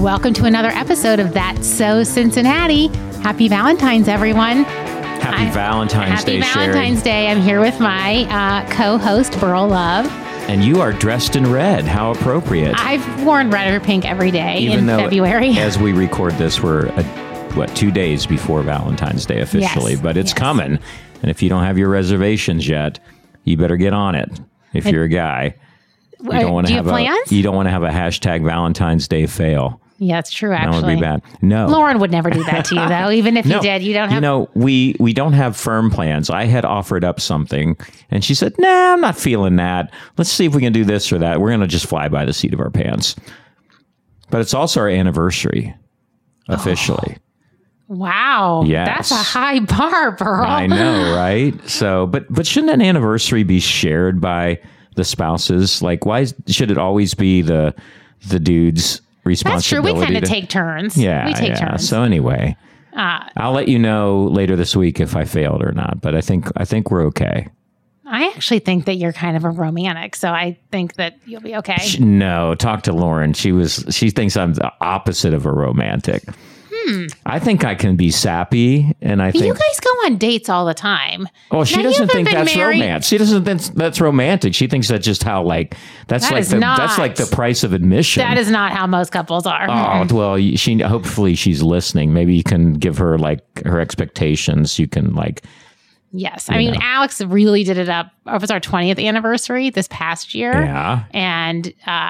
Welcome to another episode of That's So Cincinnati. Happy Valentine's, everyone. Happy Valentine's Day, Happy Valentine's Day. I'm here with my co-host, Burl Love. And you are dressed in red. How appropriate. I've worn red or pink every day Even though February. As we record this, we're, 2 days before Valentine's Day officially. Yes, but it's coming. And if you don't have your reservations yet, you better get on it if you're a guy. You don't want to have plans? You don't want to have a hashtag Valentine's Day fail. Yeah, it's true, actually. That would be bad. No. Lauren would never do that to you, though. Even if you did, you don't have... You know, we don't have firm plans. I had offered up something, and she said, nah, I'm not feeling that. Let's see if we can do this or that. We're going to just fly by the seat of our pants. But it's also our anniversary, officially. Wow. Yes. That's a high bar, Burl. I know, right? So, but shouldn't an anniversary be shared by the spouses? Like, why should it always be the dude's responsibility? That's true. We kind of take turns. Yeah, we take turns. So anyway, I'll let you know later this week if I failed or not. But I think we're okay. I actually think that you're kind of a romantic, so I think that you'll be okay. No, talk to Lauren. She thinks I'm the opposite of a romantic. I think I can be sappy, and I think you guys go on dates all the time. Oh, she doesn't think that's romance. She doesn't think that's romantic. She thinks that's just how that's like the price of admission. That is not how most couples are. Oh well, hopefully she's listening. Maybe you can give her her expectations. You can Yes. I mean, Alex really did it up. It was our 20th anniversary this past year. Yeah. And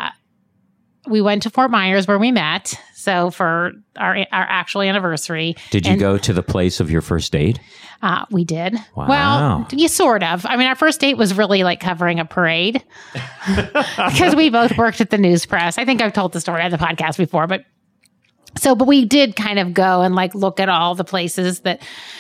we went to Fort Myers where we met. So for our actual anniversary. Did you go to the place of your first date? We did. Wow. Well, yeah, sort of. I mean, our first date was really like covering a parade because we both worked at the news press. I think I've told the story on the podcast before, but we did kind of go and look at all the places that,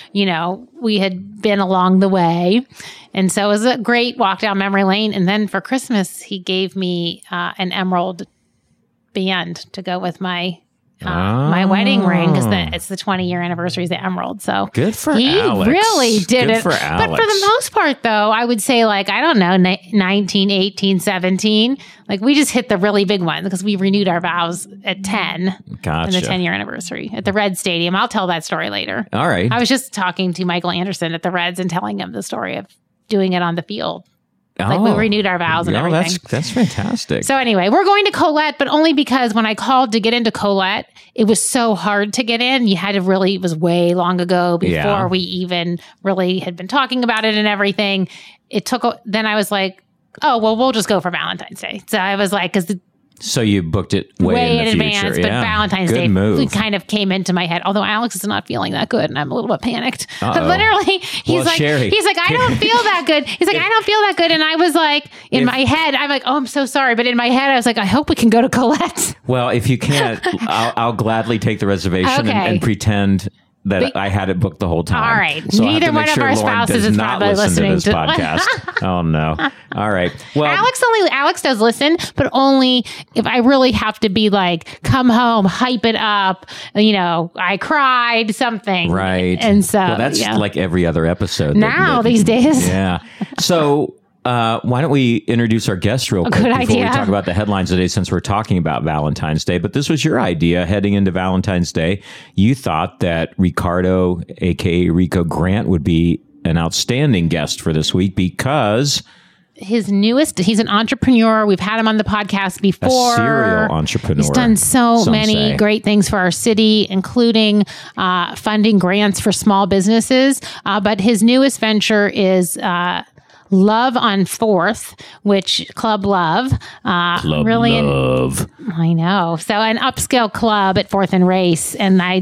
we had been along the way. And so it was a great walk down memory lane. And then for Christmas, he gave me an emerald band to go with my wedding ring because it's the 20-year anniversary of the emerald. So good for he Alex. Really did good it. For Alex. But for the most part, though, I would say I don't know, 19, 18, 17. We just hit the really big one because we renewed our vows at 10 Gotcha. in the 10-year anniversary at the Reds Stadium. I'll tell that story later. All right. I was just talking to Michael Anderson at the Reds and telling him the story of doing it on the field. We renewed our vows and everything. That's fantastic. So anyway, we're going to Colette, but only because when I called to get into Colette, it was so hard to get in. You had to it was way long ago before we even really had been talking about it and everything. Then I was like, oh, well, we'll just go for Valentine's Day. So I was like, so you booked it way in advance, but Valentine's Day kind of came into my head. Although Alex is not feeling that good, and I'm a little bit panicked. But literally, he's like, I don't feel that good. He's like, I don't feel that good, and I was like, my head, I'm like, oh, I'm so sorry. But in my head, I was like, I hope we can go to Colette. Well, if you can't, I'll gladly take the reservation and pretend that I had it booked the whole time. All right. So neither one of our spouses is probably listening to this podcast. Oh no. All right. Well, Alex does listen, but only if I really have to be come home, hype it up. I cried, something. Right. And so that's like every other episode now these days. Yeah. So why don't we introduce our guest real quick before we talk about the headlines today, since we're talking about Valentine's Day. But this was your idea heading into Valentine's Day. You thought that Ricardo, a.k.a. Rico Grant, would be an outstanding guest for this week because he's an entrepreneur. We've had him on the podcast before. A serial entrepreneur. He's done so many great things for our city, including funding grants for small businesses. But his newest venture is Love on 4th, which Club Love. Club Love. I know. So an upscale club at 4th and Race. And so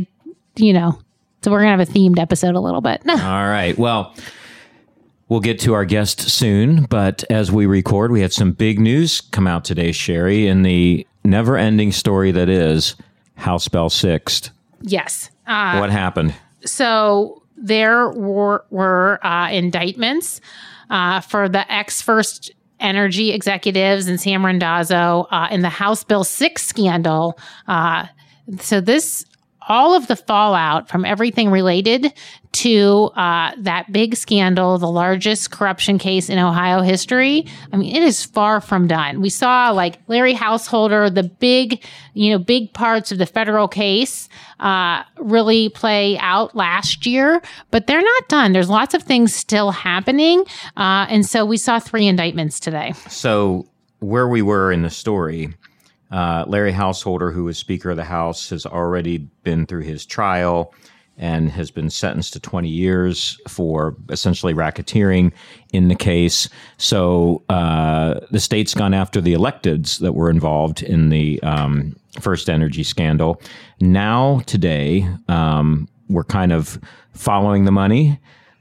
we're going to have a themed episode a little bit. All right. Well, we'll get to our guest soon. But as we record, we had some big news come out today, Sherry, in the never-ending story that is House Bill 6. Yes. What happened? So there were indictments for the ex-First Energy executives and Sam Randazzo in the House Bill 6 scandal. So this all of the fallout from everything related to that big scandal, the largest corruption case in Ohio history, I mean, it is far from done. We saw like Larry Householder, the big parts of the federal case really play out last year, but they're not done. There's lots of things still happening. And so we saw 3 indictments today. So where we were in the story, Larry Householder, who was Speaker of the House, has already been through his trial and has been sentenced to 20 years for essentially racketeering in the case. So the state's gone after the electeds that were involved in the First Energy scandal. Now, today, we're kind of following the money,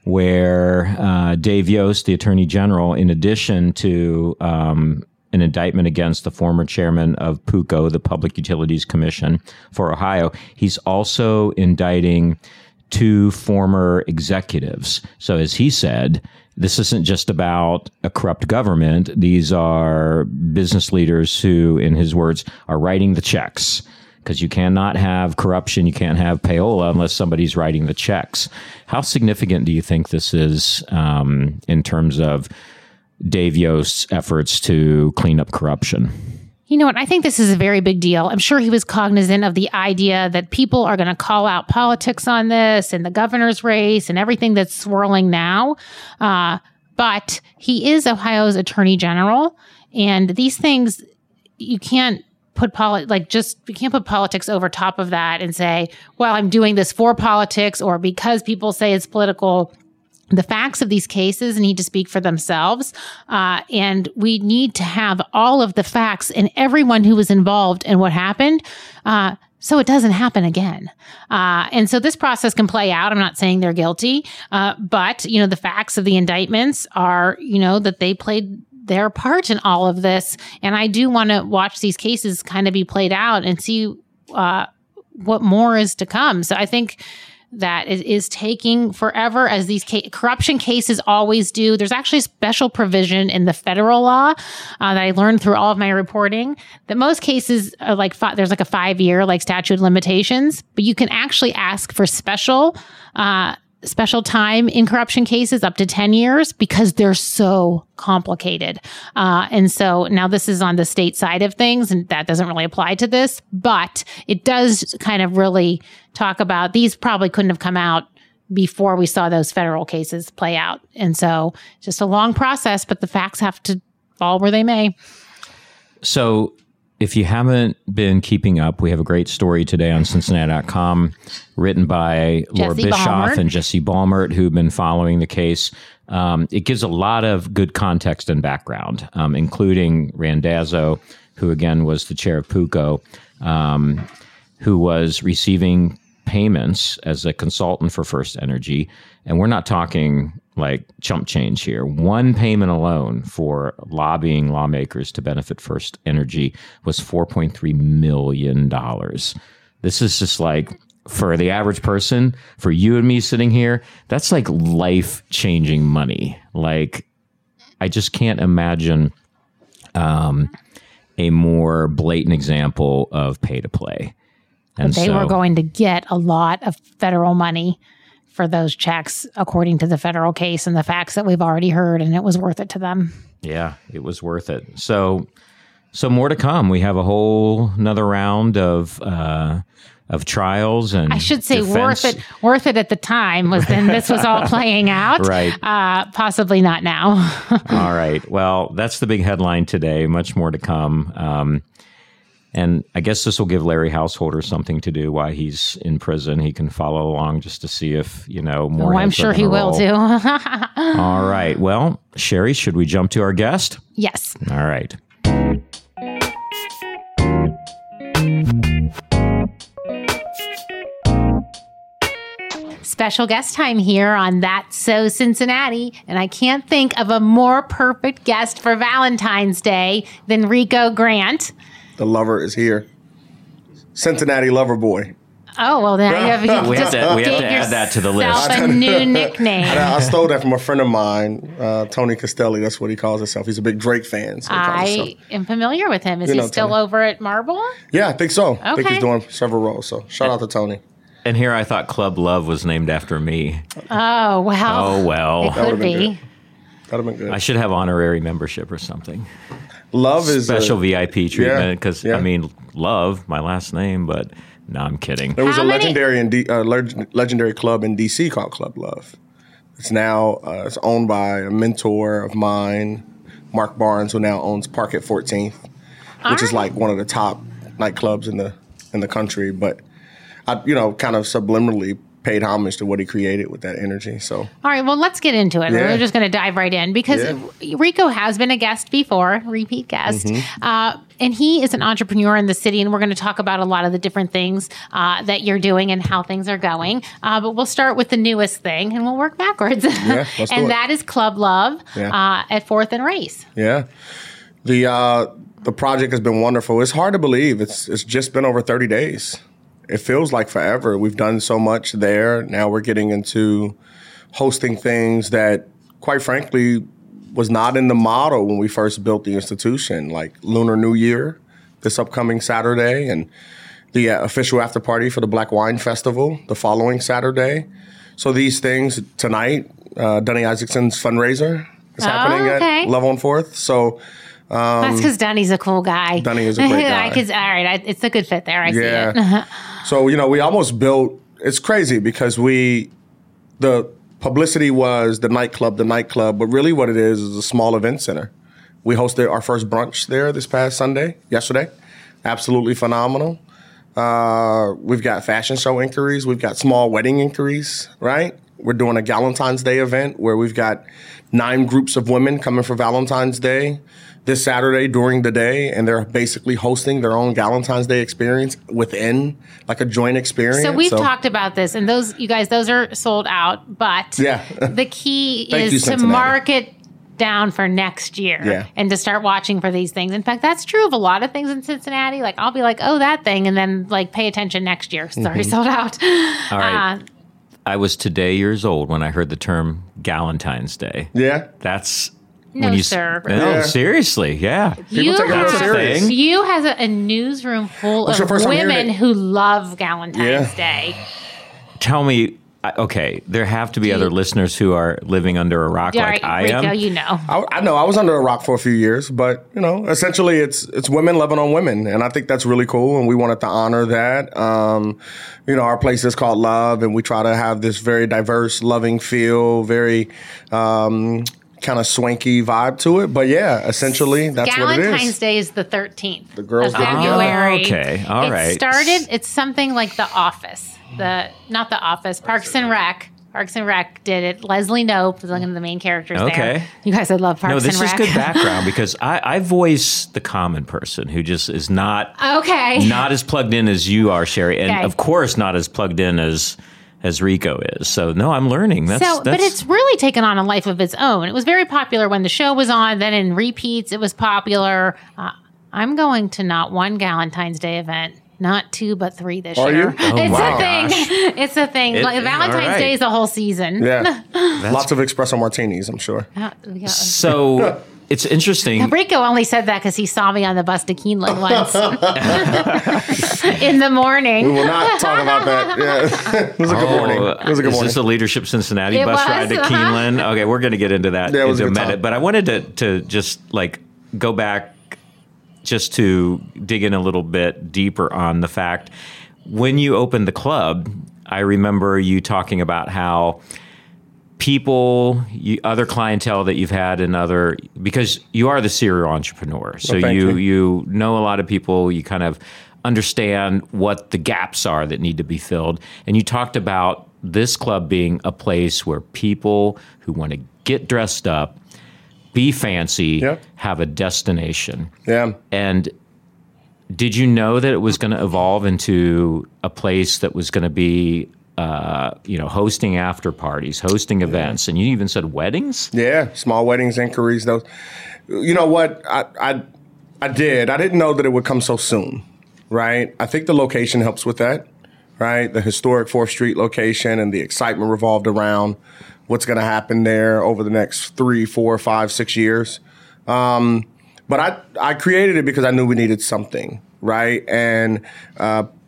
where Dave Yost, the Attorney General, in addition to an indictment against the former chairman of PUCO, the Public Utilities Commission for Ohio. He's also indicting 2 former executives. So as he said, this isn't just about a corrupt government. These are business leaders who, in his words, are writing the checks. Because you cannot have corruption, you can't have payola unless somebody's writing the checks. How significant do you think this is in terms of Dave Yost's efforts to clean up corruption? You know what? I think this is a very big deal. I'm sure he was cognizant of the idea that people are going to call out politics on this and the governor's race and everything that's swirling now. But he is Ohio's Attorney General, and these things, you can't put you can't put politics over top of that and say, well, I'm doing this for politics or because people say it's political. The facts of these cases need to speak for themselves, and we need to have all of the facts and everyone who was involved in what happened, so it doesn't happen again. And so this process can play out. I'm not saying they're guilty, but the facts of the indictments are, that they played their part in all of this. And I do want to watch these cases kind of be played out and see what more is to come. So I think that it is taking forever, as these corruption cases always do. There's actually a special provision in the federal law that I learned through all of my reporting that most cases are there's like a 5-year statute of limitations, but you can actually ask for special time in corruption cases up to 10 years because they're so complicated. And so now this is on the state side of things, and that doesn't really apply to this, but it does kind of really talk about these probably couldn't have come out before we saw those federal cases play out. And so just a long process, but the facts have to fall where they may. So if you haven't been keeping up, we have a great story today on Cincinnati.com written by Laura Bischoff and Jesse Balmert, who've been following the case. It gives a lot of good context and background, including Randazzo, who again was the chair of PUCO, who was receiving payments as a consultant for First Energy. And we're not talking like chump change here. One payment alone for lobbying lawmakers to benefit First Energy was $4.3 million. This is just like, for the average person, for you and me sitting here, that's like life-changing money. Like, I just can't imagine a more blatant example of pay to play. And they were going to get a lot of federal money for those checks, according to the federal case and the facts that we've already heard, and it was worth it to them. Yeah, it was worth it. So more to come. We have a whole another round of trials, and I should say defense. worth it at the time was when this was all playing out. Right. Possibly not now. All right. Well, that's the big headline today. Much more to come. And I guess this will give Larry Householder something to do while he's in prison. He can follow along just to see if, more. Oh, I'm sure he will too. All right. Well, Sherry, should we jump to our guest? Yes. All right. Special guest time here on That's So Cincinnati, and I can't think of a more perfect guest for Valentine's Day than Rico Grant. The lover is here. Cincinnati lover boy. Oh, well, then we have to add that to the list. A new nickname. I stole that from a friend of mine, Tony Castelli. That's what he calls himself. He's a big Drake fan. So I am familiar with him. Is he still Tony over at Marble? Yeah, I think so. Okay. I think he's doing several roles. So shout out to Tony. And here I thought Club Love was named after me. Oh, wow. Oh, well. It could be. That'd have been good. I should have honorary membership or something. Love is special VIP treatment because, yeah. I mean, Love, my last name, but no, I'm kidding. There was a legendary club in D.C. called Club Love. It's now it's owned by a mentor of mine, Mark Barnes, who now owns Park at 14th, which is like one of the top nightclubs in the country. But I, kind of subliminally paid homage to what he created with that energy. So, all right, well, let's get into it. Yeah. We're just going to dive right in because Rico has been a guest before, repeat guest, and he is an entrepreneur in the city. And we're going to talk about a lot of the different things that you're doing and how things are going. But we'll start with the newest thing, and we'll work backwards. Yeah, let's and do it. That is Club Love at 4th and Race. Yeah, the project has been wonderful. It's hard to believe it's just been over 30 days. It feels like forever. We've done so much there. Now we're getting into hosting things that, quite frankly, was not in the model when we first built the institution, like Lunar New Year this upcoming Saturday and the official after party for the Black Wine Festival the following Saturday. So these things tonight, Dunny Isaacson's fundraiser is happening at Love on 4th. So that's because Dunny's a cool guy. Dunny is a great guy. All right, it's a good fit there. I see it. So, we almost built, it's crazy because the publicity was the nightclub, but really what it is a small event center. We hosted our first brunch there this past yesterday. Absolutely phenomenal. We've got fashion show inquiries. We've got small wedding inquiries, right? We're doing a Valentine's Day event where we've got 9 groups of women coming for Valentine's Day this Saturday during the day, and they're basically hosting their own Valentine's Day experience within like a joint experience. So we've talked about this, and those are sold out, but the key is to market down for next year and to start watching for these things. In fact, that's true of a lot of things in Cincinnati. Like I'll be like, oh, that thing, and then like pay attention next year. Sorry, sold out. All right. I was today years old when I heard the term Galentine's Day. Yeah. That's... No, sir. No, seriously, yeah. People take it real serious. You has a newsroom full of women who love Galentine's Day. Tell me, okay, there have to be other listeners who are living under a rock like I am. I know. I was under a rock for a few years, but, essentially it's women loving on women, and I think that's really cool, and we wanted to honor that. Our place is called Love, and we try to have this very diverse, loving feel, very... kind of swanky vibe to it, but essentially that's what it is. Valentine's Day is the 13th. The girls' of February. Okay, all right. It started. It's something like The Office. Not The Office. Parks and Rec. Parks and Rec did it. Leslie Knope was one of the main characters there. You guys, I love Parks and Rec. No, this is good background because I voice the common person who just is not as plugged in as you are, Sherry, and of course not as plugged in as Rico is. So, no, I'm learning. But it's really taken on a life of its own. It was very popular when the show was on. Then in repeats, it was popular. I'm going to not one Galentine's Day event, not 2, but 3 this year. Are you? It's a thing. It's a thing. Valentine's Day is the whole season. Yeah. Lots of espresso martinis, I'm sure. So... It's interesting. Rico only said that because he saw me on the bus to Keeneland once in the morning. We will not talk about that. Yeah. It was a good morning. Is this a Leadership Cincinnati bus ride to Keeneland? Okay, we're going to get into that in a minute. But I wanted to just go back just to dig in a little bit deeper on the fact when you opened the club, I remember you talking about how people, other clientele that you've had because you are the serial entrepreneur. So you know a lot of people, you kind of understand what the gaps are that need to be filled. And you talked about this club being a place where people who want to get dressed up, be fancy, have a destination. Yeah. And did you know that it was going to evolve into a place that was going to be hosting after parties, hosting events, and you even said weddings? Yeah, small weddings, inquiries. Those. You know what? I did. I didn't know that it would come so soon, right? I think the location helps with that, right? The historic 4th Street location and the excitement revolved around what's going to happen there over the next 3, 4, 5, 6 years. But I created it because I knew we needed something, right? And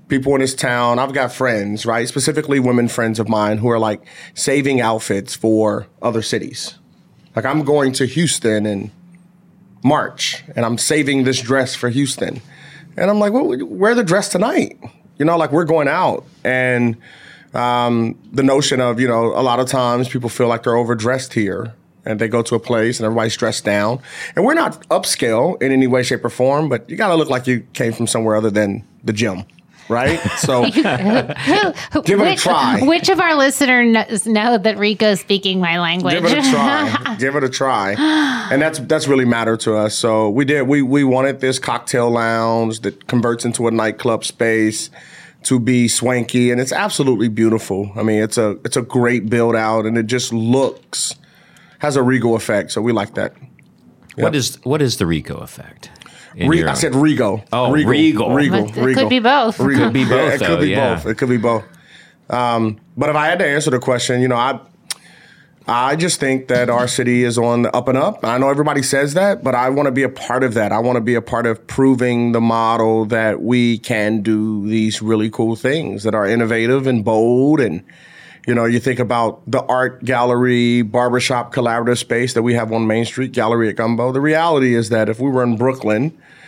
people in this town, I've got friends, right? Specifically women friends of mine who are like saving outfits for other cities. Like I'm going to Houston in March and I'm saving this dress for Houston. And I'm like, well, wear the dress tonight. You know, like we're going out. And the notion of, you know, a lot of times people feel like they're overdressed here and they go to a place and everybody's dressed down. And we're not upscale in any way, shape, or form, but you got to look like you came from somewhere other than the gym. Right? So give it a try. Which of our listeners know that Rico's speaking my language? Give it a try. Give it a try. And that's really mattered to us. So we wanted this cocktail lounge that converts into a nightclub space to be swanky, and it's absolutely beautiful. I mean, it's a great build out, and it just has a Rego effect. So we like that. Yep. What is the Rego effect? I said Rego. Oh, Regal. It could be both. It could be both. It could be both. It could be both. But if I had to answer the question, you know, I just think that our city is on the up and up. I know everybody says that, but I want to be a part of that. I want to be a part of proving the model that we can do these really cool things that are innovative and bold. And, you know, you think about the art gallery, barbershop collaborative space that we have on Main Street, Gallery at Gumbo. The reality is that if we were in Brooklyn,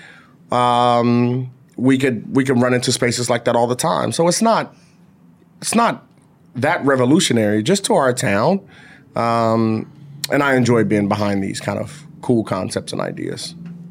we could run into spaces like that all the time. So it's not that revolutionary, just to our town. And I enjoy being behind these kind of cool concepts and ideas.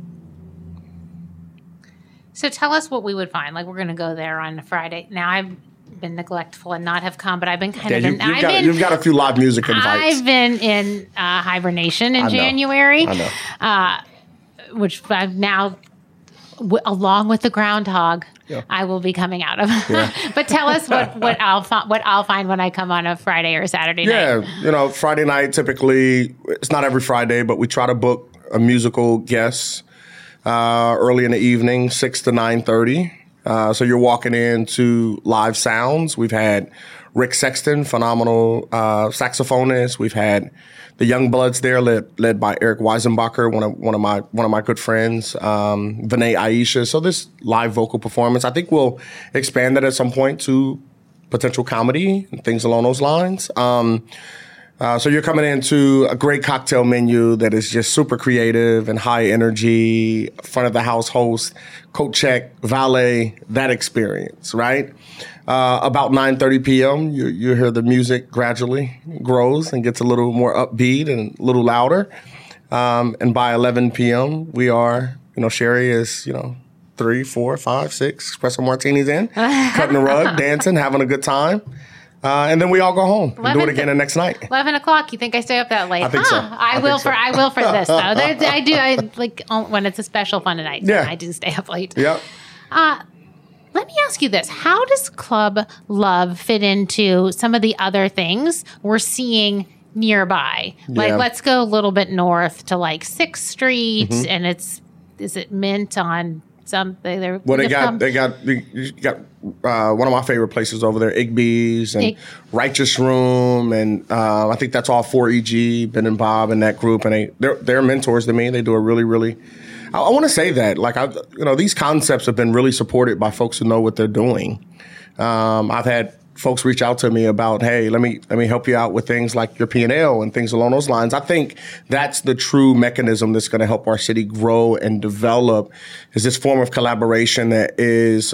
So tell us what we would find. Like, we're going to go there on Friday. Now, I've been neglectful and not have come, but I've been you've got a few live music invites. I've been in hibernation in January. I know. Which I've now, along with the groundhog, I will be coming out of. Yeah. But tell us what I'll find when I come on a Friday or Saturday night. Yeah, you know, Friday night typically, it's not every Friday, but we try to book a musical guest early in the evening, 6 to 9:30. So you're walking into live sounds. We've had Rick Sexton, phenomenal saxophonist. We've had the Young Bloods there, led by Eric Weisenbacher, one of my good friends, Vinay Aisha. So this live vocal performance, I think we'll expand that at some point to potential comedy and things along those lines. So you're coming into a great cocktail menu that is just super creative and high energy, front of the house host, coat check, valet, that experience, right? About 9:30 p.m., you hear the music gradually grows and gets a little more upbeat and a little louder. And by 11 p.m., we are, Sherry is, 3, 4, 5, 6 espresso martinis in, cutting the rug, dancing, having a good time. And then we all go home and do it again the next night. 11 o'clock. You think I stay up that late? I think so. I will for this, though. I do. I like when it's a special fun night. Yeah. I do stay up late. Yep. Let me ask you this. How does Club Love fit into some of the other things we're seeing nearby? Like, let's go a little bit north to like 6th Street, and is it Mint on something? Well, they got one of my favorite places over there, Igby's and Righteous Room, and I think that's all 4EG, Ben and Bob and that group, and they're mentors to me. They do a really, really. I want to say that, like, these concepts have been really supported by folks who know what they're doing. I've had folks reach out to me about, hey, let me help you out with things like your P&L and things along those lines. I think that's the true mechanism that's going to help our city grow and develop, is this form of collaboration that is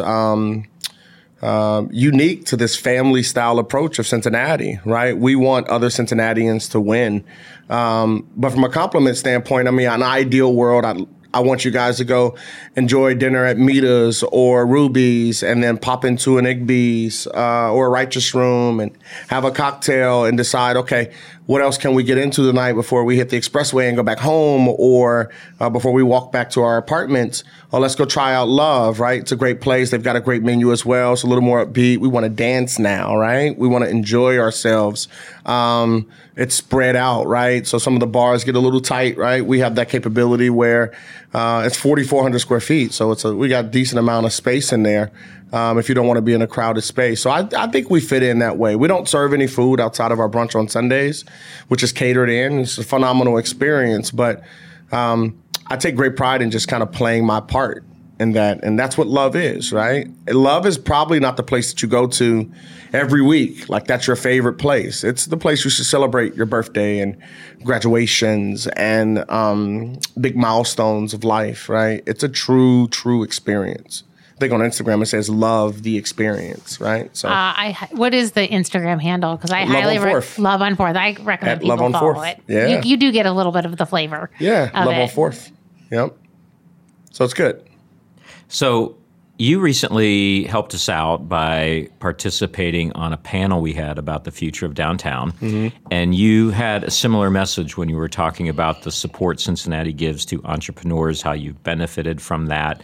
unique to this family style approach of Cincinnati, right? We want other Cincinnatians to win. But from a compliment standpoint, I mean, in an ideal world, I want you guys to go enjoy dinner at Mita's or Ruby's and then pop into an Igby's or a Righteous Room and have a cocktail and decide, okay, what else can we get into tonight before we hit the expressway and go back home, or before we walk back to our apartments? Or let's go try out Love, right? It's a great place. They've got a great menu as well. It's a little more upbeat. We want to dance now, right? We want to enjoy ourselves. It's spread out, right? So some of the bars get a little tight, right? We have that capability where it's 4,400 square feet. So we got a decent amount of space in there if you don't want to be in a crowded space. So I think we fit in that way. We don't serve any food outside of our brunch on Sundays, which is catered in. It's a phenomenal experience. But I take great pride in just kind of playing my part in that. And that's what love is, right? Love is probably not the place that you go to every week. Like that's your favorite place. It's the place you should celebrate your birthday and graduations and big milestones of life, right? It's a true experience. I think on Instagram it says love the experience, right? So what is the Instagram handle? Because I highly Love on Fourth. I recommend people follow it. Yeah. You do get a little bit of the flavor. Yeah, Love on Fourth. Yep. So it's good. So you recently helped us out by participating on a panel we had about the future of downtown. Mm-hmm. And you had a similar message when you were talking about the support Cincinnati gives to entrepreneurs, how you've benefited from that.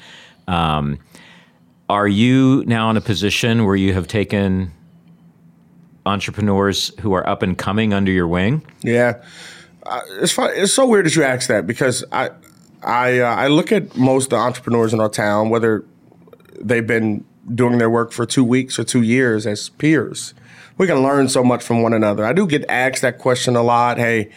Are you now in a position where you have taken entrepreneurs who are up and coming under your wing? Yeah. It's fun. It's so weird that you ask that because I look at most of the entrepreneurs in our town, whether they've been doing their work for 2 weeks or 2 years, as peers. We can learn so much from one another. I do get asked that question a lot. Hey,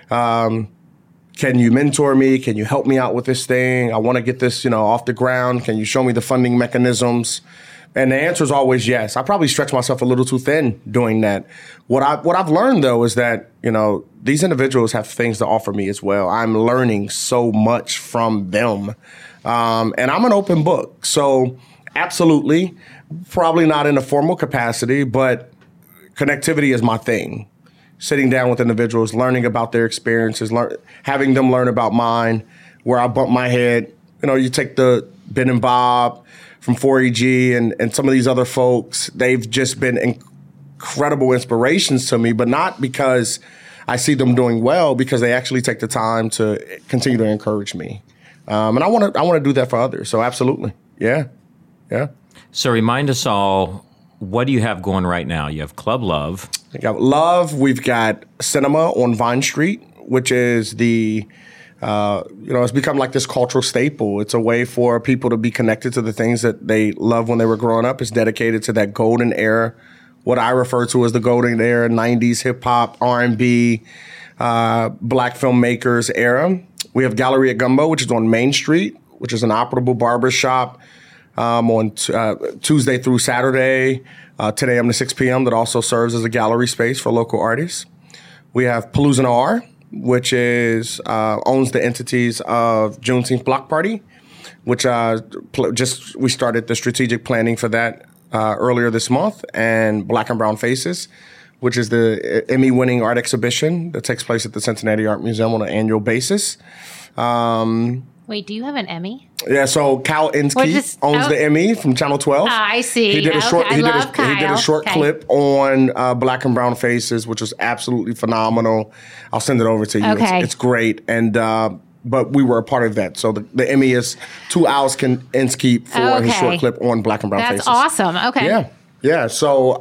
can you mentor me? Can you help me out with this thing? I want to get this, off the ground. Can you show me the funding mechanisms? And the answer is always yes. I probably stretch myself a little too thin doing that. What I've learned, though, is that, these individuals have things to offer me as well. I'm learning so much from them. And I'm an open book. So absolutely, probably not in a formal capacity, but connectivity is my thing. Sitting down with individuals, learning about their experiences, having them learn about mine, where I bump my head. You take the Ben and Bob from 4EG and some of these other folks, they've just been incredible inspirations to me, but not because I see them doing well, because they actually take the time to continue to encourage me. And I want to do that for others. So absolutely. Yeah. So remind us all, what do you have going right now? You have Club Love. We got Love. We've got Cinema on Vine Street, which is it's become like this cultural staple. It's a way for people to be connected to the things that they love when they were growing up. It's dedicated to that golden era, what I refer to as the golden era, 90s hip hop, R&B, black filmmakers era. We have Gallery at Gumbo, which is on Main Street, which is an operable barber shop on Tuesday through Saturday, 10 a.m. to 6 p.m. that also serves as a gallery space for local artists. We have Palooza Noir, which is owns the entities of Juneteenth Block Party, which we started the strategic planning for that earlier this month, and Black and Brown Faces, which is the Emmy-winning art exhibition that takes place at the Cincinnati Art Museum on an annual basis. Wait, do you have an Emmy? Yeah, so Kyle Inskeep owns the Emmy from Channel 12. I see. He did a short. He did a short clip on Black and Brown Faces, which was absolutely phenomenal. I'll send it over to you. Okay. It's great, and but we were a part of that. So the Emmy is to Al Inskeep for his short clip on Black and Brown Faces. That's awesome. Okay. Yeah. So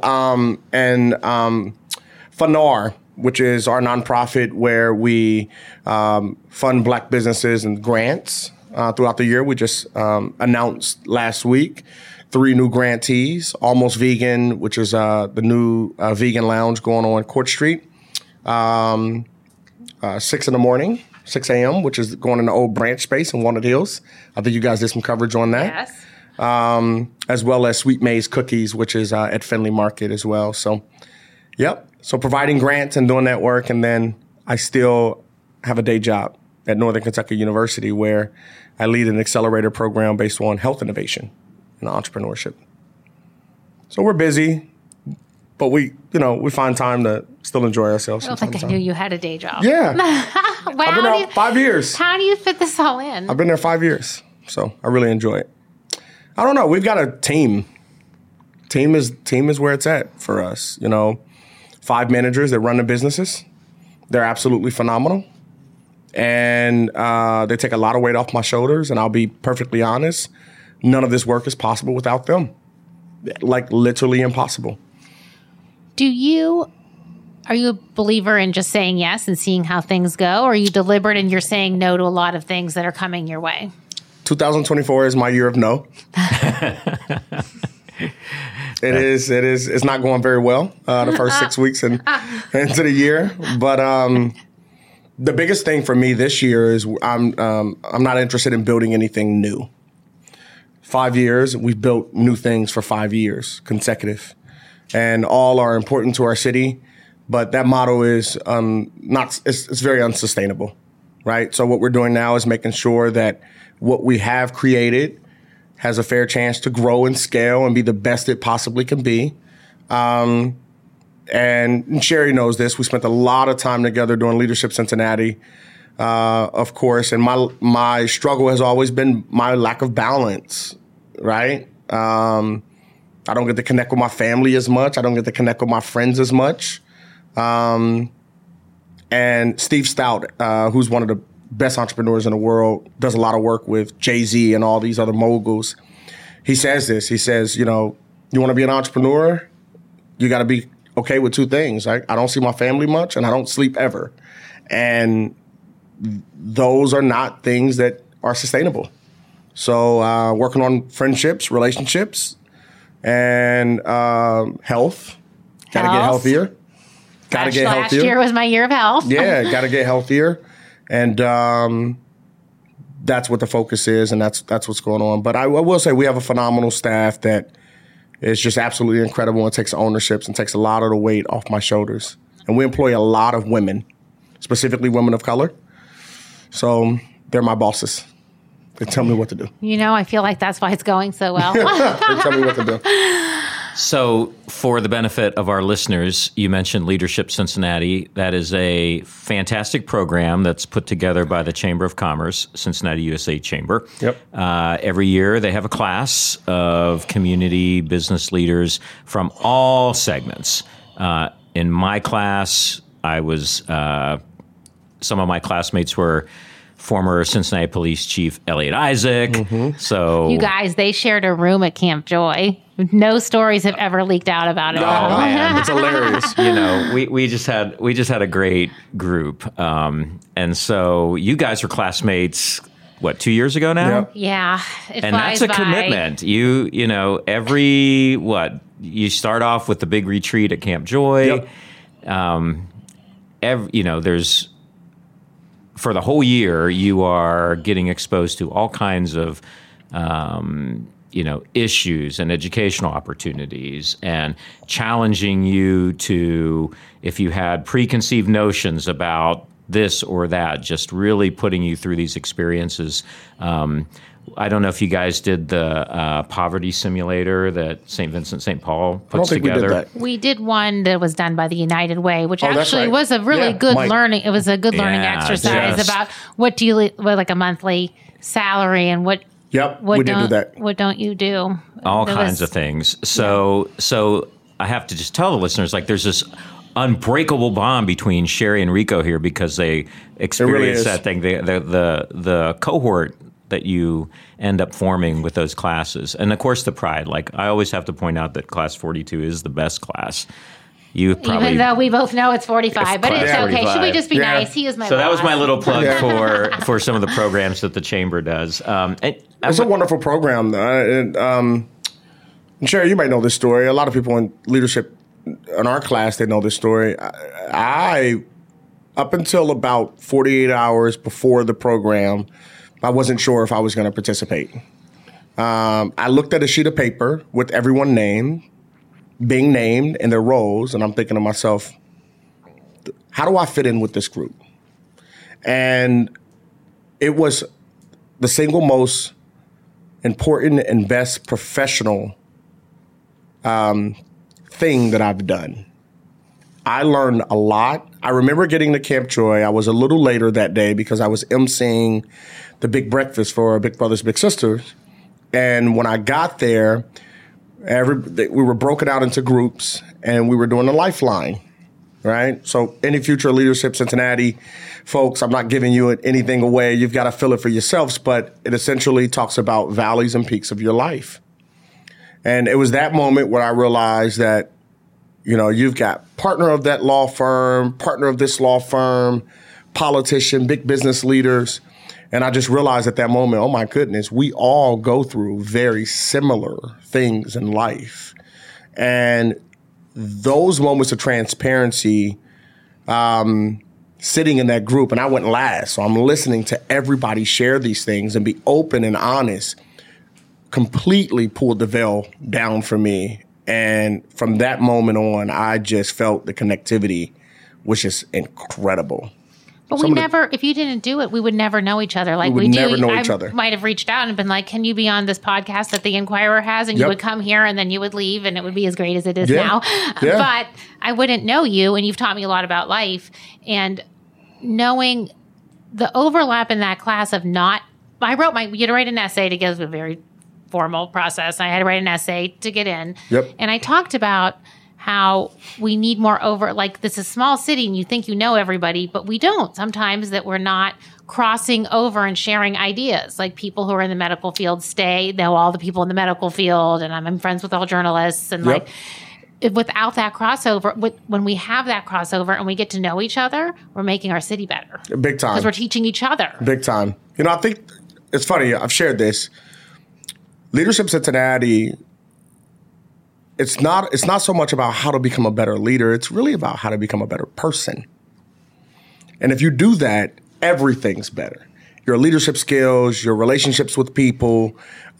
Fanar, which is our nonprofit where we fund Black businesses and grants throughout the year. We just announced last week 3 new grantees. Almost Vegan, which is the new vegan lounge going on Court Street. 6 in the morning, 6 a.m., which is going in the old branch space in Walnut Hills. I think you guys did some coverage on that. Yes. As well as Sweet Maize Cookies, which is at Finley Market as well. So, yep. So providing grants and doing that work, and then I still have a day job at Northern Kentucky University where I lead an accelerator program based on health innovation and entrepreneurship. So we're busy, but we find time to still enjoy ourselves. I don't think I knew you had a day job. Yeah. I've been there 5 years. How do you fit this all in? I've been there 5 years, so I really enjoy it. I don't know. We've got a team. Team is where it's at for us. 5 managers that run the businesses. They're absolutely phenomenal. And they take a lot of weight off my shoulders. And I'll be perfectly honest, none of this work is possible without them. Like literally impossible. Are you a believer in just saying yes and seeing how things go? Or are you deliberate and you're saying no to a lot of things that are coming your way? 2024 is my year of no. It is. It's not going very well the first 6 weeks into the year. But the biggest thing for me this year is I'm not interested in building anything new. 5 years. We've built new things for 5 years consecutive, and all are important to our city. But that motto is it's very unsustainable, right? So what we're doing now is making sure that what we have created has a fair chance to grow and scale and be the best it possibly can be. And Sherry knows this. We spent a lot of time together doing Leadership Cincinnati, of course. And my struggle has always been my lack of balance, right? I don't get to connect with my family as much. I don't get to connect with my friends as much. And Steve Stout, who's one of the best entrepreneurs in the world, does a lot of work with Jay-Z and all these other moguls. He says this. He says, you want to be an entrepreneur? You got to be okay with two things. I don't see my family much, and I don't sleep ever. And those are not things that are sustainable. So working on friendships, relationships, and health. Got to get healthier. Got to get healthier. Last year was my year of health. Yeah, got to get healthier. And that's what the focus is, and that's what's going on. But I will say we have a phenomenal staff that is just absolutely incredible and takes ownerships and takes a lot of the weight off my shoulders. And we employ a lot of women, specifically women of color. So they're my bosses. They tell me what to do. I feel like that's why it's going so well. They tell me what to do. So for the benefit of our listeners, you mentioned Leadership Cincinnati. That is a fantastic program that's put together by the Chamber of Commerce, Cincinnati USA Chamber. Yep. Every year they have a class of community business leaders from all segments. In my class, some of my classmates were former Cincinnati Police Chief Elliot Isaac. Mm-hmm. So you guys, they shared a room at Camp Joy. No stories have ever leaked out about it. Oh man, it's hilarious. We just had a great group, and so you guys were classmates. What, 2 years ago now? Yep. Yeah, and that's a commitment. You start off with the big retreat at Camp Joy. Yep. There's. For the whole year, you are getting exposed to all kinds of, issues and educational opportunities, and challenging you to, if you had preconceived notions about this or that, just really putting you through these experiences. I don't know if you guys did the poverty simulator that St. Vincent St. Paul puts together. We did that. We did one that was done by the United Way, which actually was a really good learning. It was a good learning exercise about what do you like a monthly salary and what. Yep, we did do that. What don't you do? All kinds of things. So I have to just tell the listeners, there's this unbreakable bond between Sherry and Rico here because they experience that thing. The cohort that you end up forming with those classes. And of course the pride. I always have to point out that class 42 is the best class. Even though we both know it's 45, but it's okay. 45. Should we just be nice? He is my boss. That was my little plug for some of the programs that the Chamber does. It's a wonderful program. And Sherry, you might know this story. A lot of people in leadership in our class, they know this story. I up until about 48 hours before the program, I wasn't sure if I was going to participate. I looked at a sheet of paper with everyone being named and their roles, and I'm thinking to myself, how do I fit in with this group? And it was the single most important and best professional thing that I've done. I learned a lot. I remember getting to Camp Joy. I was a little later that day because I was emceeing the big breakfast for Big Brothers Big Sisters. And when I got there, we were broken out into groups, and we were doing the Lifeline, right? So any future Leadership Cincinnati folks, I'm not giving you anything away. You've got to feel it for yourselves, but it essentially talks about valleys and peaks of your life. And it was that moment where I realized that, you've got partner of that law firm, partner of this law firm, politician, big business leaders. And I just realized at that moment, oh my goodness, we all go through very similar things in life. And those moments of transparency, sitting in that group, and I went last, so I'm listening to everybody share these things and be open and honest. completely pulled the veil down for me. And from that moment on, I just felt the connectivity was just incredible. But we never, if you didn't do it, we would never know each other like we do. Never know each other. Might have reached out and been like, can you be on this podcast that the Inquirer has? And you would come here and then you would leave and it would be as great as it is now. Yeah. But I wouldn't know you, and you've taught me a lot about life. And knowing the overlap in that class of not, you had to write an essay to get a very formal process. I had to write an essay to get in. Yep. And I talked about how we need more this is a small city and you think you know everybody, but we don't. Sometimes that we're not crossing over and sharing ideas. Like people who are in the medical field know all the people in the medical field, and I'm friends with all journalists. And without that crossover, when we have that crossover and we get to know each other, we're making our city better. Big time. Because we're teaching each other. Big time. I think it's funny. I've shared this. Leadership Cincinnati, it's not so much about how to become a better leader. It's really about how to become a better person. And if you do that, everything's better. Your leadership skills, your relationships with people,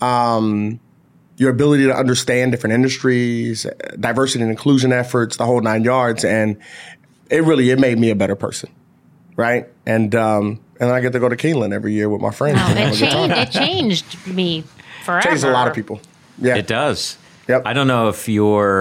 your ability to understand different industries, diversity and inclusion efforts, the whole 9 yards. And it made me a better person, right? And I get to go to Keeneland every year with my friends. Oh, it changed me forever. Changed a lot of people. Yeah, it does. Yep. I don't know if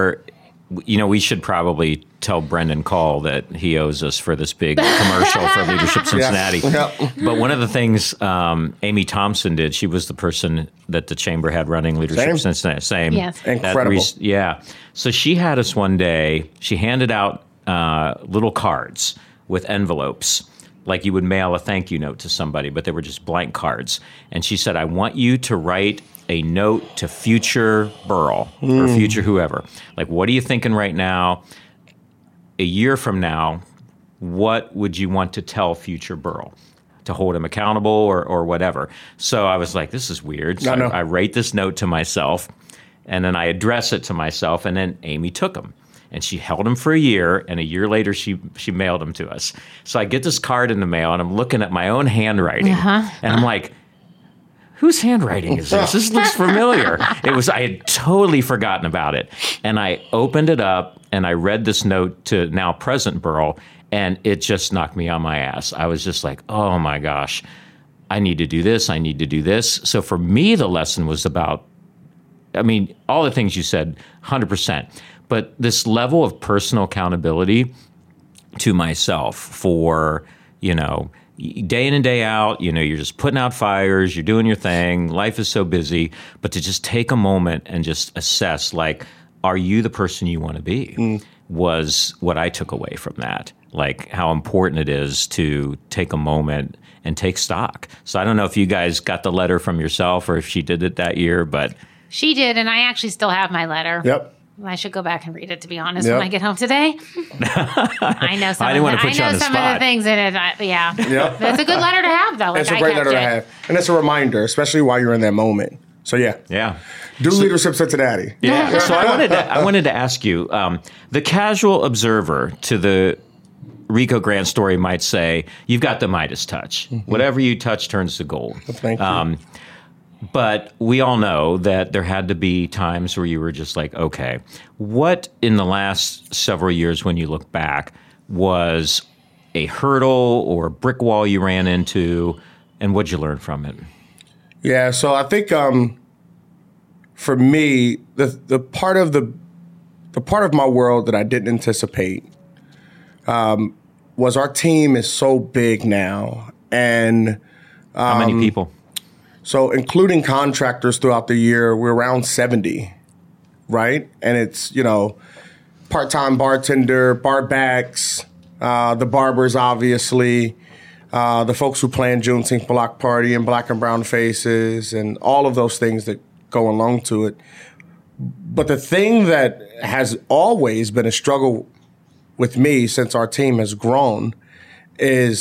we should probably tell Brendan Call that he owes us for this big commercial for Leadership Cincinnati. Yep. But one of the things Amy Thompson did, she was the person that the chamber had running Leadership Cincinnati. Same. Yes. Incredible. Yeah. So she had us one day, she handed out little cards with envelopes, like you would mail a thank you note to somebody, but they were just blank cards. And she said, I want you to write a note to future Burrell or future whoever. Like, what are you thinking right now? A year from now, what would you want to tell future Burrell? To hold him accountable or whatever. So I was like, this is weird. So I write this note to myself, and then I address it to myself, and then Amy took them. And she held them for a year, and a year later, she mailed them to us. So I get this card in the mail, and I'm looking at my own handwriting, and I'm like, whose handwriting is this? This looks familiar. I had totally forgotten about it. And I opened it up and I read this note to now present Burrell, and it just knocked me on my ass. I was just like, oh my gosh, I need to do this. I need to do this. So for me, the lesson was about, all the things you said, 100%. But this level of personal accountability to myself for, day in and day out, you're just putting out fires, you're doing your thing, life is so busy, but to just take a moment and just assess, like, are you the person you want to be? Was what I took away from that. Like, how important it is to take a moment and take stock. So I don't know if you guys got the letter from yourself or if she did it that year, but... She did, and I actually still have my letter. Yep. I should go back and read it, to be honest, when I get home today. I know some, I didn't want to put you on the spot. Of the things in it. Yep. It's a good letter to have, though. It's a great letter to have. And it's a reminder, especially while you're in that moment. So, Yeah. Do Leadership Cincinnati. Yeah. So I wanted to ask you, the casual observer to the Rico Grant story might say, you've got the Midas touch. Mm-hmm. Whatever you touch turns to gold. Well, thank you. But we all know that there had to be times where you were just like, okay, what in the last several years when you look back was a hurdle or a brick wall you ran into, and what'd you learn from it? Yeah, so I think for me, the part of my world that I didn't anticipate was our team is so big now, and how many people? So including contractors throughout the year, we're around 70, right? And it's, part-time bartender, bar backs, the barbers, obviously, the folks who plan Juneteenth Block Party and Black and Brown Faces and all of those things that go along to it. But the thing that has always been a struggle with me since our team has grown is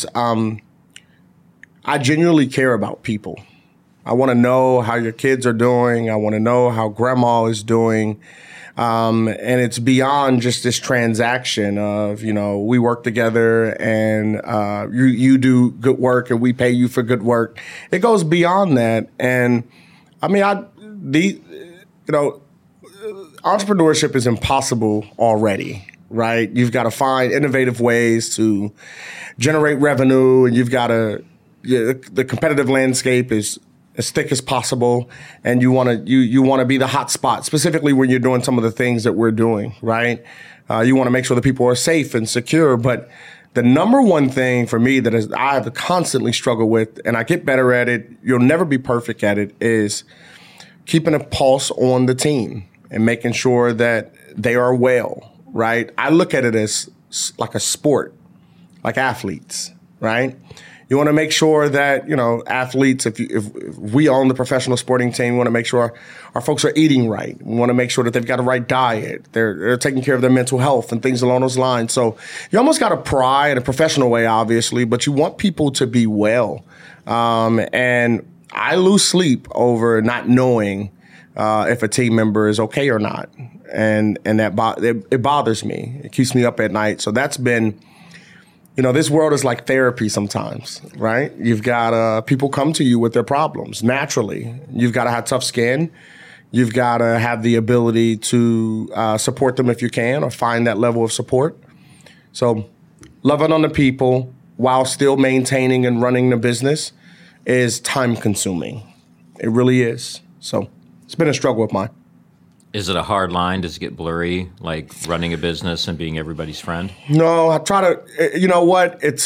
I genuinely care about people. I want to know how your kids are doing. I want to know how grandma is doing. And it's beyond just this transaction of, we work together and you do good work and we pay you for good work. It goes beyond that. And entrepreneurship is impossible already, right? You've got to find innovative ways to generate revenue, and you've got to, the competitive landscape is as thick as possible, and you want to be the hot spot, specifically when you're doing some of the things that we're doing, right? You want to make sure that people are safe and secure, but the number one thing for me that I have to constantly struggle with, and I get better at it, you'll never be perfect at it, is keeping a pulse on the team and making sure that they are well, right? I look at it as like a sport, like athletes, right? You want to make sure that, athletes, if we own the professional sporting team, we want to make sure our folks are eating right. We want to make sure that they've got the right diet. They're taking care of their mental health and things along those lines. So you almost got to pry in a professional way, obviously, but you want people to be well. And I lose sleep over not knowing if a team member is okay or not. And it bothers me. It keeps me up at night. So that's been, this world is like therapy sometimes, right? You've got people come to you with their problems naturally. You've got to have tough skin. You've got to have the ability to support them if you can, or find that level of support. So loving on the people while still maintaining and running the business is time consuming. It really is. So it's been a struggle of mine. Is it a hard line? Does it get blurry, like running a business and being everybody's friend? No, I try to, you know what? It's,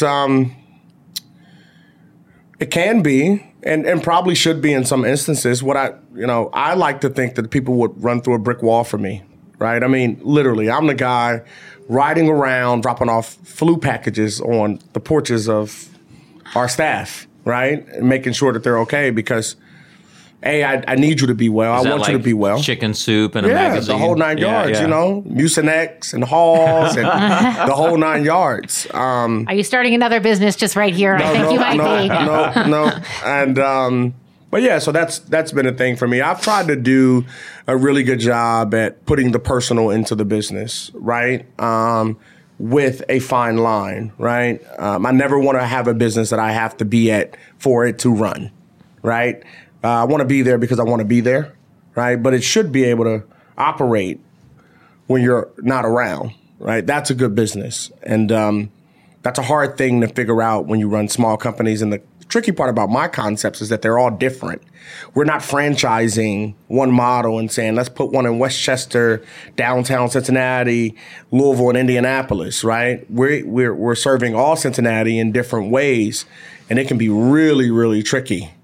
it can be, and probably should be in some instances. I like to think that people would run through a brick wall for me, right? I mean, literally, I'm the guy riding around, dropping off flu packages on the porches of our staff, right? And making sure that they're okay because, I need you to be well. I want you to be well. Chicken soup and a magazine? The whole 9 yards, Mucinex and Halls and the whole 9 yards. Are you starting another business just right here? I think you might be. No. And, but yeah, so that's been a thing for me. I've tried to do a really good job at putting the personal into the business, right? With a fine line, right? I never want to have a business that I have to be at for it to run, right? I want to be there because I want to be there, right? But it should be able to operate when you're not around, right? That's a good business. And that's a hard thing to figure out when you run small companies. And the tricky part about my concepts is that they're all different. We're not franchising one model and saying, let's put one in Westchester, downtown Cincinnati, Louisville, and Indianapolis, right? We're serving all Cincinnati in different ways, and it can be really, really tricky.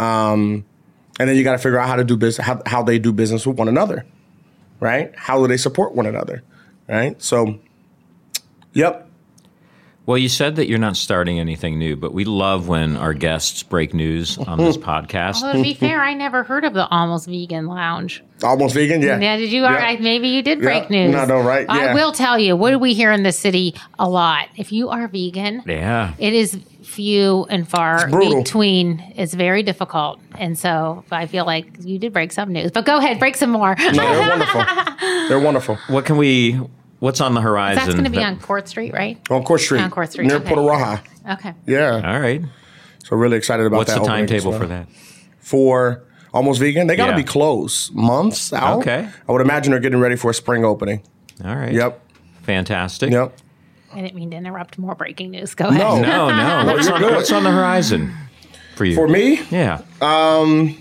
And then you got to figure out how to do business, how they do business with one another, right? How do they support one another, right? So, yep. Well, you said that you're not starting anything new, but we love when our guests break news on this podcast. Well, to be fair, I never heard of the Almost Vegan Lounge. Almost Vegan, yeah. Yeah, did you? Yeah. Maybe you did break news. No, right? Yeah. I will tell you, what do we hear in the city a lot? If you are vegan, it is few and far between. It's very difficult. And so I feel like you did break some news. But go ahead, break some more. No, they're wonderful. They're wonderful. What's on the horizon? That's going to be on Court Street, right? On Court Street. On Court Street. Near Porter Raha. Okay. Yeah. All right. So really excited about What's that. What's the timetable for that? For Almost Vegan? They got to be closed months out. Okay. I would imagine they're getting ready for a spring opening. All right. Yep. Fantastic. Yep. I didn't mean to interrupt more breaking news. Go ahead. No. What's on the horizon for you? For me? Yeah. I've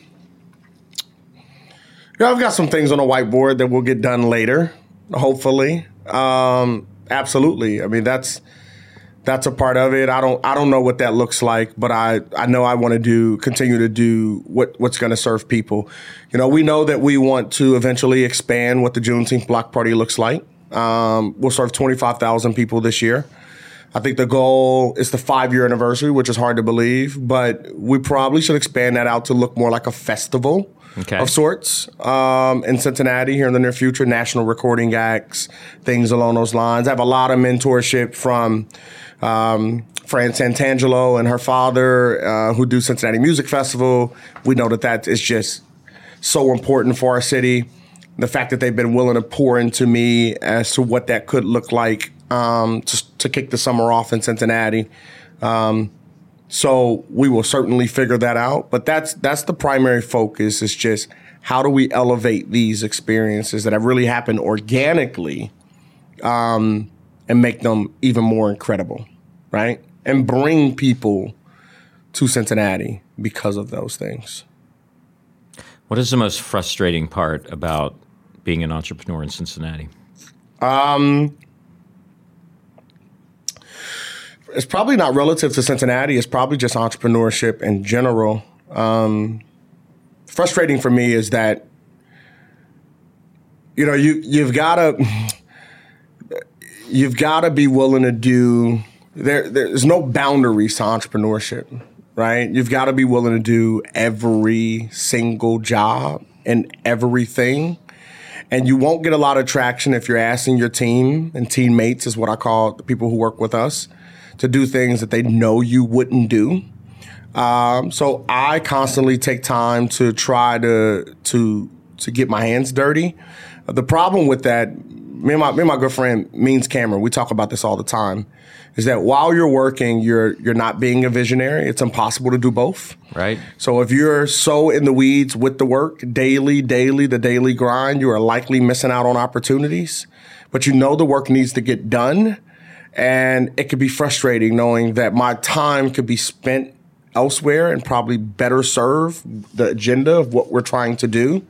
got some things on the whiteboard that will get done later, hopefully. Absolutely. I mean, that's a part of it. I don't know what that looks like, but I know I want to continue to do what's going to serve people. We know that we want to eventually expand what the Juneteenth Block Party looks like. We'll serve 25,000 people this year. I think the goal is the 5-year anniversary, which is hard to believe, but we probably should expand that out to look more like a festival of sorts in Cincinnati here in the near future, national recording acts, things along those lines. I have a lot of mentorship from Fran Santangelo and her father who do Cincinnati Music Festival. We know that is just so important for our city. The fact that they've been willing to pour into me as to what that could look like to kick the summer off in Cincinnati. So we will certainly figure that out. But that's the primary focus, is just how do we elevate these experiences that have really happened organically and make them even more incredible, right? And bring people to Cincinnati because of those things. What is the most frustrating part about being an entrepreneur in Cincinnati? It's probably not relative to Cincinnati. It's probably just entrepreneurship in general. Frustrating for me is that, you've got to be willing to do. There's no boundaries to entrepreneurship, right? You've got to be willing to do every single job and everything. And you won't get a lot of traction if you're asking your team, and teammates is what I call the people who work with us, to do things that they know you wouldn't do. So I constantly take time to try to get my hands dirty. The problem with that, me and my good friend Means Cameron, we talk about this all the time, is that while you're working, you're not being a visionary. It's impossible to do both. Right. So if you're so in the weeds with the work, the daily grind, you are likely missing out on opportunities. But the work needs to get done. And it could be frustrating knowing that my time could be spent elsewhere and probably better serve the agenda of what we're trying to do.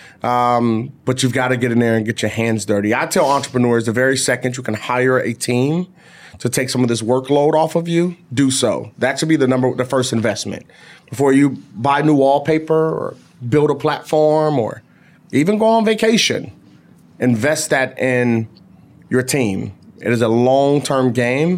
But you've got to get in there and get your hands dirty. I tell entrepreneurs the very second you can hire a team to take some of this workload off of you, do so. That should be the first investment. Before you buy new wallpaper or build a platform or even go on vacation, invest that in your team. It is a long-term game,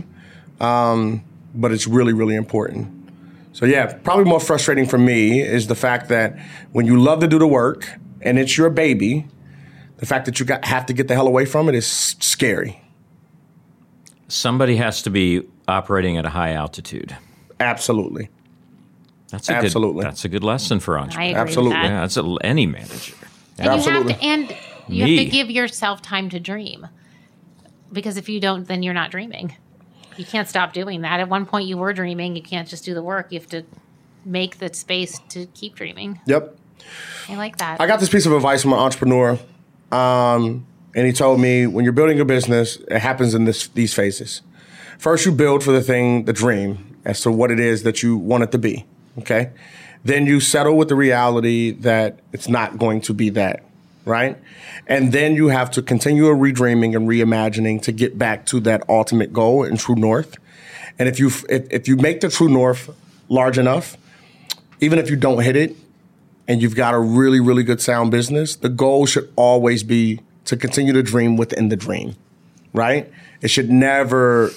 but it's really, really important. So yeah, probably more frustrating for me is the fact that when you love to do the work and it's your baby, the fact that you have to get the hell away from it is scary. Somebody has to be operating at a high altitude. Absolutely. That's a good lesson for entrepreneurs. I agree Absolutely. with that. Yeah, that's any manager. And Absolutely. you have to give yourself time to dream. Because if you don't, then you're not dreaming. You can't stop doing that. At one point you were dreaming. You can't just do the work. You have to make the space to keep dreaming. Yep. I like that. I got this piece of advice from an entrepreneur, and he told me, when you're building a business, it happens in these phases. First, you build for the dream as to what it is that you want it to be, okay? Then you settle with the reality that it's not going to be that, right? And then you have to continue redreaming and reimagining to get back to that ultimate goal and true north. And if you make the true north large enough, even if you don't hit it, and you've got a really, really good sound business, the goal should always be to continue to dream within the dream, right? It should never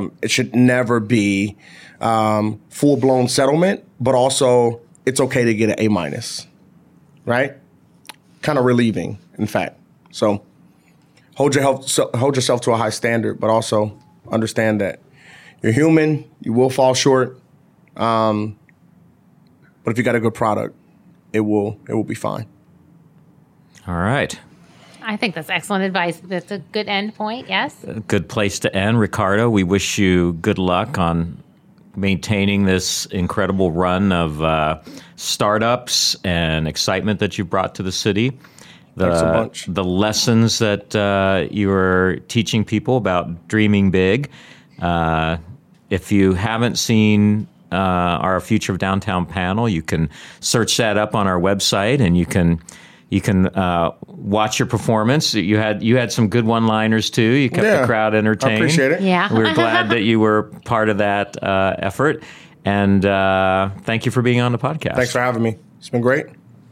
be full-blown settlement, but also it's okay to get an A-, right? Kind of relieving, in fact. So hold yourself to a high standard, but also understand that you're human, you will fall short, but if you got a good product, it will be fine. All right. I think that's excellent advice. That's a good end point, yes? A good place to end. Ricardo, we wish you good luck on maintaining this incredible run of startups and excitement that you brought to the city. Thanks a bunch. The lessons that you are teaching people about dreaming big. If you haven't seen our Future of Downtown panel, you can search that up on our website, and you can watch your performance. You had some good one-liners too. You kept the crowd entertained. I appreciate it. Yeah. We're glad that you were part of that effort. And thank you for being on the podcast. Thanks for having me. It's been great.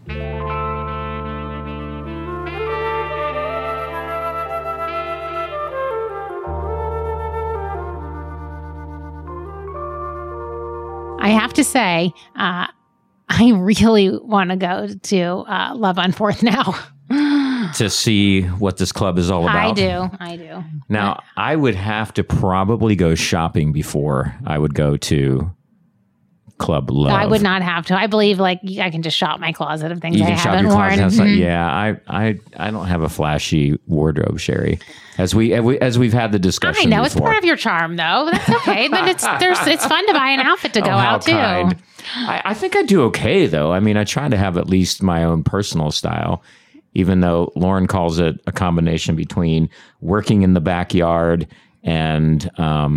I have to say, I really want to go to Love on 4th now. To see what this club is all about. I do. Now, I would have to probably go shopping before I would go to Club Love. I would not have to. I believe I can just shop my closet of things I haven't worn. Yeah, I don't have a flashy wardrobe, Sherry. As we've had the discussion. I know before. It's part of your charm, though. That's okay. But it's fun to buy an outfit to go out kind. too. I think I do okay, though. I mean, I try to have at least my own personal style, even though Lauren calls it a combination between working in the backyard and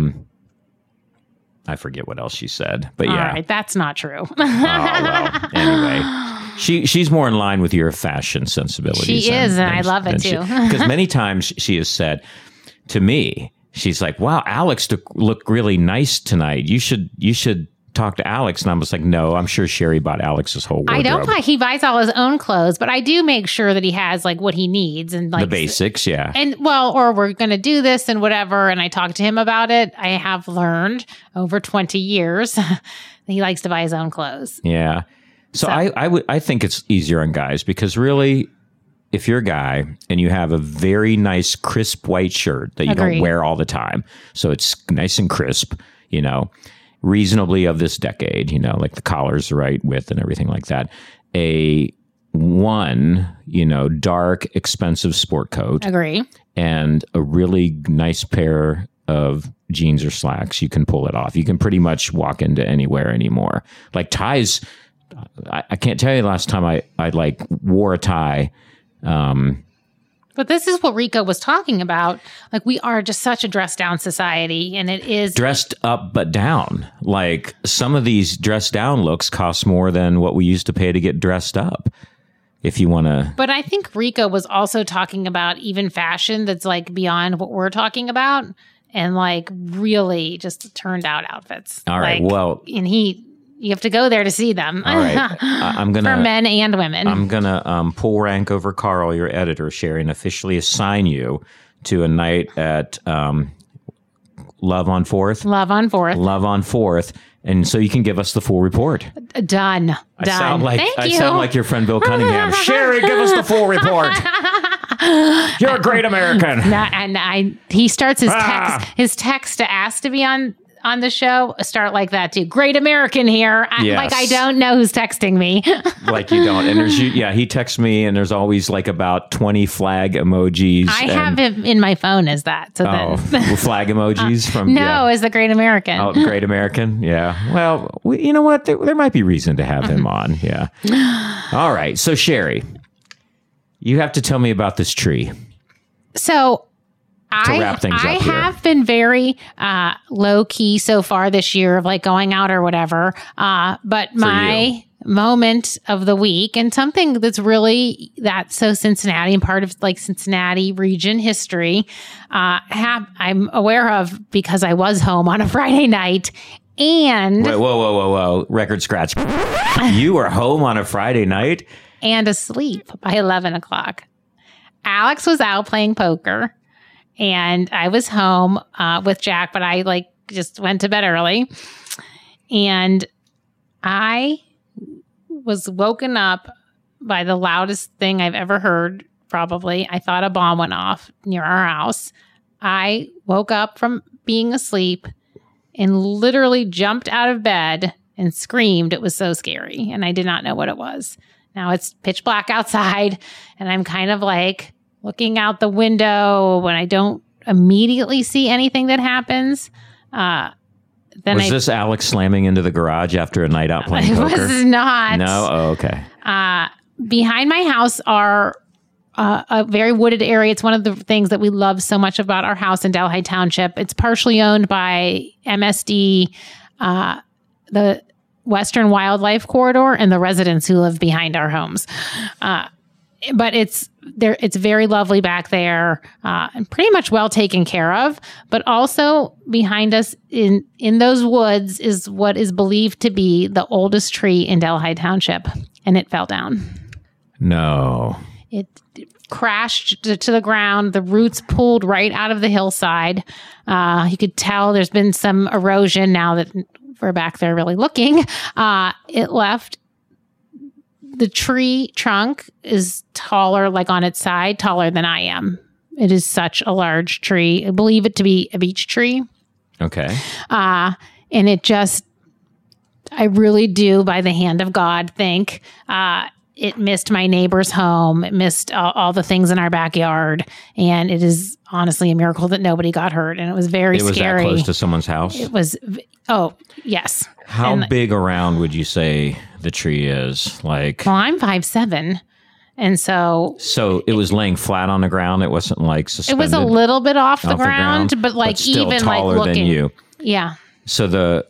I forget what else she said. But yeah. All right, that's not true. Well, anyway. She's more in line with your fashion sensibilities. She is, and I love it too. Because many times she has said to me, she's like, "Wow, Alex looked really nice tonight. You should talk to Alex." And I was like, "No, I'm sure Sherry bought Alex's whole wardrobe." I don't buy. He buys all his own clothes, but I do make sure that he has like what he needs and like the basics, yeah. And or we're going to do this and whatever. And I talk to him about it. I have learned over 20 years that he likes to buy his own clothes. Yeah. So I think it's easier on guys because really, if you're a guy and you have a very nice crisp white shirt that you don't wear all the time, so it's nice and crisp, reasonably of this decade, like the collar's right width and everything like that. Dark, expensive sport coat. Agree. And a really nice pair of jeans or slacks. You can pull it off. You can pretty much walk into anywhere anymore. Like ties. I can't tell you the last time I like wore a tie. But this is what Rico was talking about. Like, we are just such a dressed down society, and it is dressed up but down. Like, some of these dressed down looks cost more than what we used to pay to get dressed up. If you want to. But I think Rico was also talking about even fashion that's like beyond what we're talking about, and like really just turned out outfits. All right. Well, and you have to go there to see them. All right. I'm gonna for men and women. I'm gonna pull rank over Carl, your editor, Sherry, and officially assign you to a night at Love on 4th. Love on 4th. Love on 4th. And so you can give us the full report. Done. I sound like your friend Bill Cunningham. Sherry, give us the full report. You're a great American. He starts his text to ask to be on the show start like that too. Great American here. Like I don't know who's texting me. Like you don't. And he texts me and there's always like about 20 flag emojis. I have him in my phone as that. So flag emojis from as the Great American. Oh, Great American. Yeah. Well, you know what? There might be reason to have him on. Yeah. All right. So Sherry, you have to tell me about this tree. So to wrap things up I here. have been very low key so far this year of like going out or whatever. But my moment of the week and something that's really so Cincinnati and part of like Cincinnati region history, I'm aware of because I was home on a Friday night. And wait, whoa. Record scratch. You were home on a Friday night? And asleep by 11 o'clock. Alex was out playing poker. And I was home with Jack, but I like just went to bed early. And I was woken up by the loudest thing I've ever heard, probably. I thought a bomb went off near our house. I woke up from being asleep and literally jumped out of bed and screamed. It was so scary. And I did not know what it was. Now it's pitch black outside. And I'm kind of like looking out the window when I don't immediately see anything that happens. Was this Alex slamming into the garage after a night out playing poker? It was not. No? Oh, okay. Behind my house are a very wooded area. It's one of the things that we love so much about our house in Delhi Township. It's partially owned by MSD, the Western Wildlife Corridor, and the residents who live behind our homes. But it's very lovely back there, and pretty much well taken care of. But also behind us in those woods is what is believed to be the oldest tree in Delhi Township, and it fell down. No. It crashed to the ground. The roots pulled right out of the hillside. You could tell there's been some erosion now that we're back there really looking. It left. The tree trunk is taller, like on its side, taller than I am. It is such a large tree. I believe it to be a beech tree. Okay. And it just, I really do, by the hand of God, think it missed my neighbor's home. It missed all the things in our backyard. And it is honestly a miracle that nobody got hurt. And it was very scary. It was that close to someone's house? It was, oh, yes. How big around would you say the tree is? Like, well, I'm 5'7". And so it was laying flat on the ground. It wasn't like suspended. It was a little bit off the ground, but like still even taller like looking. than you. Yeah. So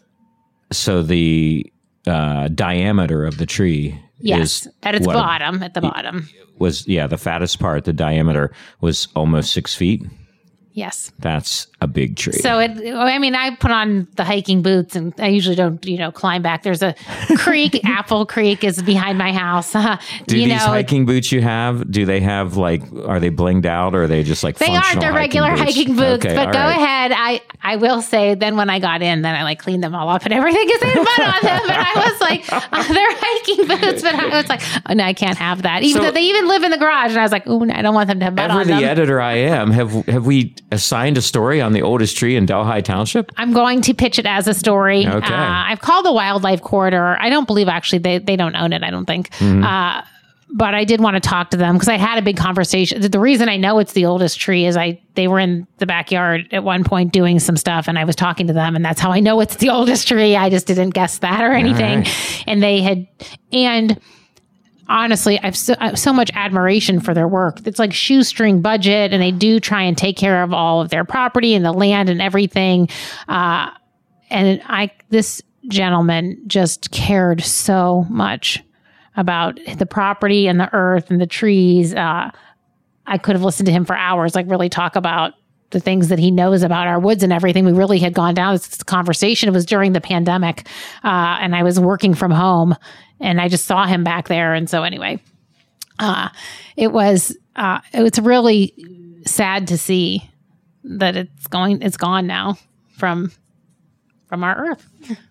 the diameter of the tree yes, is at its bottom. At the bottom was the fattest part. The diameter was almost 6 feet. Yes. That's a big tree. So, I put on the hiking boots and I usually don't, climb back. There's a creek. Apple Creek is behind my house. Do these hiking boots you have, do they have are they blinged out or are they just like they functional aren't. They're regular hiking boots. Okay, but go ahead. I will say then when I got in, then I cleaned them all up and everything because they had mud on them. But I was like, they're hiking boots. But I was like, oh, no, I can't have that. Even though they even live in the garage. And I was like, oh, no, I don't want them to have mud on them. The editor I am, have we assigned a story on the oldest tree in Delhi Township? I'm going to pitch it as a story. Okay. I've called the Wildlife Corridor. I don't believe actually they don't own it. I don't think. Mm-hmm. But I did want to talk to them because I had a big conversation. The reason I know it's the oldest tree is they were in the backyard at one point doing some stuff and I was talking to them and that's how I know it's the oldest tree. I just didn't guess that or anything. Right. And honestly, I have so much admiration for their work. It's like shoestring budget, and they do try and take care of all of their property and the land and everything. This gentleman just cared so much about the property and the earth and the trees. I could have listened to him for hours, really talk about the things that he knows about our woods and everything. We really had gone down this conversation. It was during the pandemic, and I was working from home. And I just saw him back there. And so anyway, it was really sad to see that it's gone now from our earth.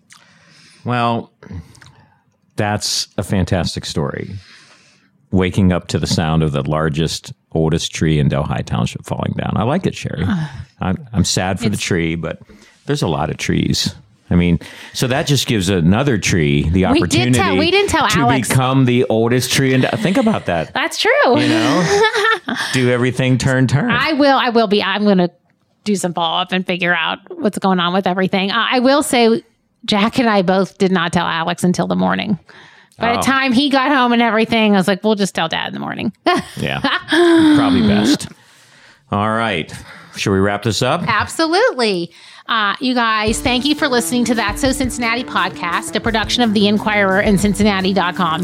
Well, that's a fantastic story. Waking up to the sound of the oldest tree in Delhi Township falling down. I like it, Sherry. I'm sad for the tree, but there's a lot of trees. So that just gives another tree the opportunity we didn't tell to Alex. Become the oldest tree. And think about that. That's true. Do everything turn. I will be. I'm going to do some follow-up and figure out what's going on with everything. I will say Jack and I both did not tell Alex until the morning. By the time he got home and everything, I was like, we'll just tell Dad in the morning. Yeah, probably best. All right. Should we wrap this up? Absolutely. You guys, thank you for listening to That's So Cincinnati podcast, a production of The Inquirer and Cincinnati.com.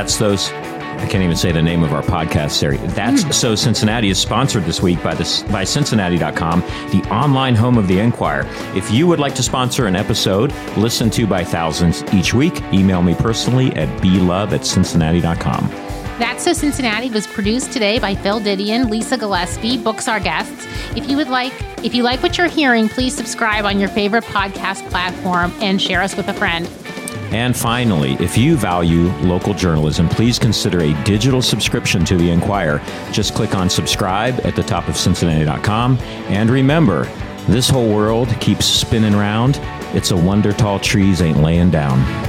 I can't even say the name of our podcast series. That's So Cincinnati is sponsored this week by Cincinnati.com, the online home of The Inquirer. If you would like to sponsor an episode listened to by thousands each week, email me personally at blove@cincinnati.com. That's So Cincinnati was produced today by Phil Didion, Lisa Gillespie, books our guests. If you like what you're hearing, please subscribe on your favorite podcast platform and share us with a friend. And finally, if you value local journalism, please consider a digital subscription to The Inquirer. Just click on subscribe at the top of Cincinnati.com. And remember, this whole world keeps spinning round. It's a wonder tall trees ain't laying down.